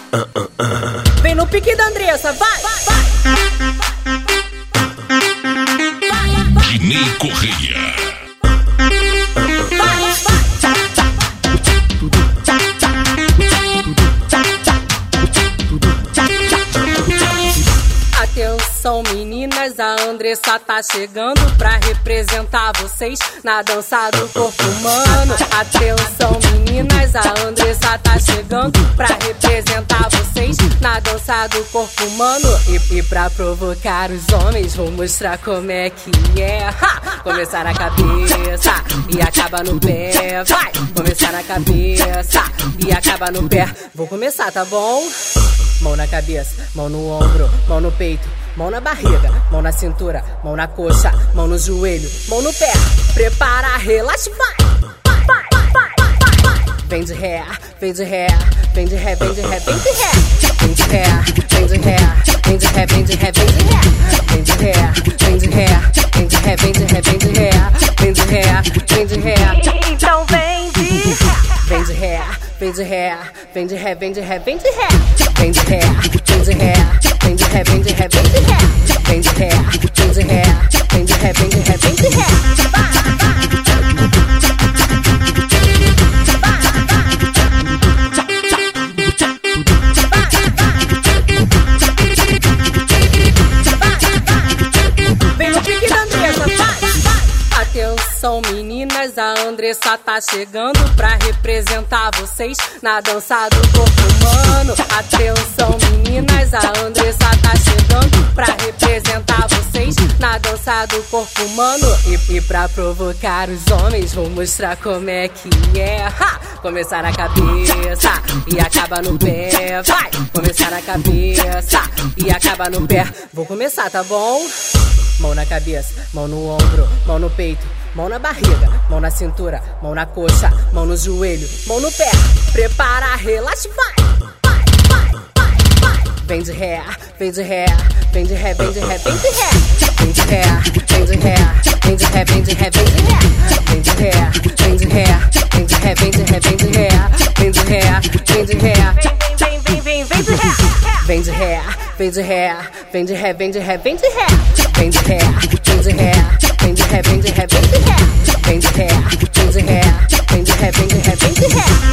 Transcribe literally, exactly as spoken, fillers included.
Vem no pique da Andressa, vai, vai. Dinei Correia. Atenção meninas, a Andressa tá chegando pra representar vocês na dança do corpo humano. Atenção meninas, a Andressa tá chegando pra representar vocês na dança do corpo humano. E, e pra provocar os homens, vou mostrar como é que é. Ha! Começar na cabeça e acaba no pé. Vai! Começar na cabeça e acaba no pé. Vou começar, tá bom? Mão na cabeça, mão no ombro, mão no peito, mão na barriga, mão na cintura, mão na coxa, mão no joelho, mão no pé. Prepara, relaxa, vai! Vai, vai, vai, vai, vai. Vem de ré, vem de ré, vem de ré, vem de ré, vem de ré. Vem de ré, vem de ré, vem de ré, vem de ré, vem de ré. Vem de ré, vem de ré, vem de ré, vem de ré, vem de ré. Vem de ré, vem de ré. Então vem de ré. Vem de ré, vem de ré, vem de ré, vem de ré, vem de ré. Vem de ré, vem de ré, vem de ré, vem de ré, vem de ré. Vem de ré, vem de ré, vem de ré, vem de ré, vem de ré. Vem no pique da Andressa, vai! Atenção meninas, a Andressa tá chegando pra representar vocês na dança do corpo humano. Atenção meninas, a Andressa tá chegando pra representar vocês na dança do corpo humano. E, e pra provocar os homens, vou mostrar como é que é. Ha! Começar na cabeça e acaba no pé. Vai! Começar na cabeça e acaba no pé. Vou começar, tá bom? Mão na cabeça, mão no ombro, mão no peito, mão na barriga, mão na cintura, mão na coxa, mão no joelho, mão no pé. Prepara, relaxa, vai! Vai, vai, vai, vai. Vem de ré, vem de ré, vem de ré, vem de ré, vem de ré. Vem de ré, vem de ré, vem de ré, vem de ré, vem de ré. Vem de ré, vem de ré, vem de ré, vem de ré, vem de ré. Vem de ré, vem de ré. Vem, vem, vem, vem de ré. Vem de ré, vem de ré, vem de ré, vem de ré, vem de ré. Vem de ré, vem de ré, vem de ré, vem de ré, vem de ré. Vem de ré, vem de ré, vem de ré, vem de ré, vem de ré.